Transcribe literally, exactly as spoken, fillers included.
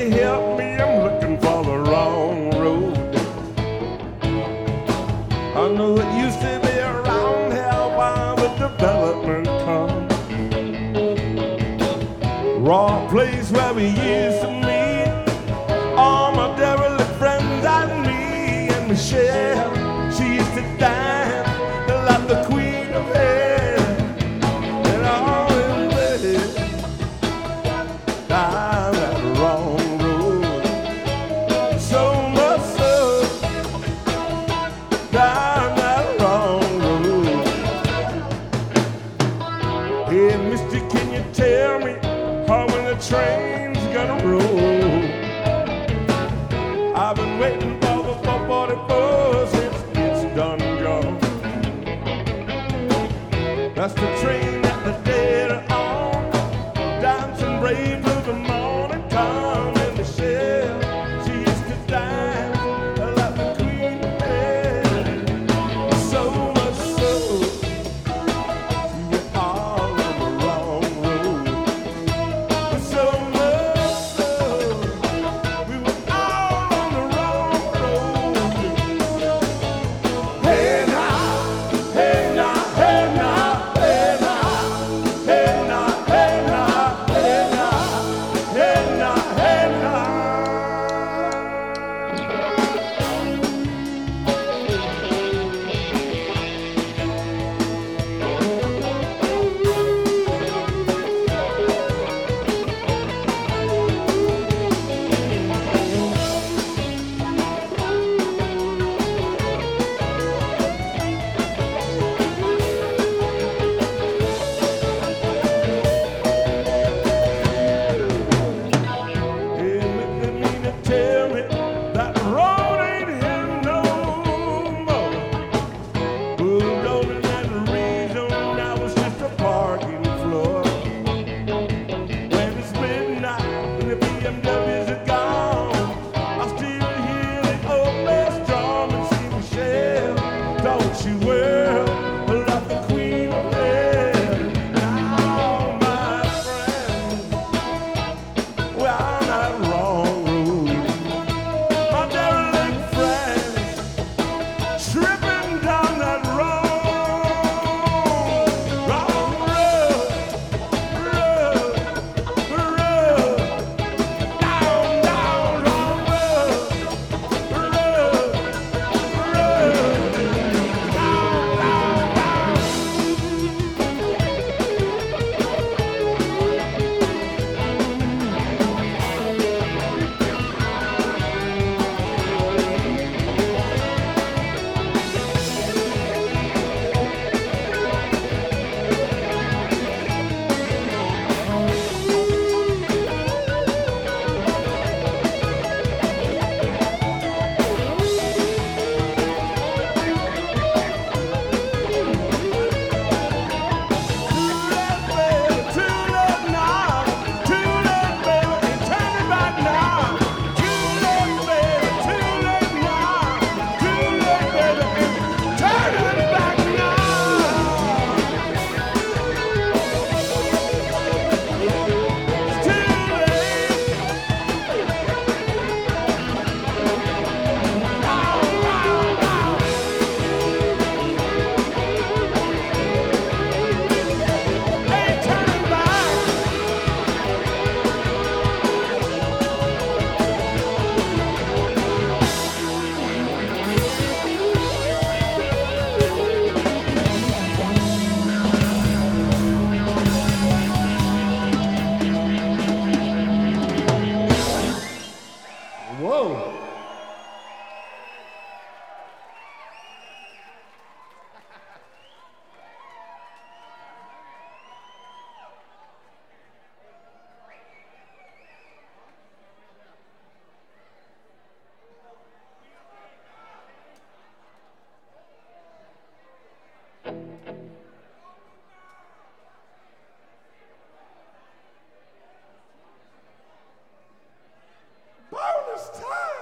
Somebody help me, I'm looking for the wrong road. I know it used to be around here while the development come. Raw place where we used to meet, all my derelict friends and me and Michelle. She used to dance like the queen of hell, and all in bed down that wrong road. So much so down that wrong road. Hey, mister, can you tell me how when the train's gonna roll? I've been waiting for the four forty-four since it's done gone. That's the train that the dead are on, dancing brave till the morning come. And Michelle, she used to dance like the queen of hell. So much so, she went all on the wrong road. So much so, we were all on the wrong road. Hey now, hey now, hey now, hey now, hey now, hey now, hey now, hey now, hey now. Hey, Mister Nina, tell me that road ain't here no more. Bulldozing and rezone, now it's just a parking floor. When it's midnight and the B M Ws are gone, I still hear the old bass drum and see Michelle. Don't you well, like the queen of hell. Now, my friend, we're on that wrong road. My derelict friends tripping down that wrong, wrong road, road, road, down, down, wrong road, road, road, down, down, down. Whoa. Bonus time.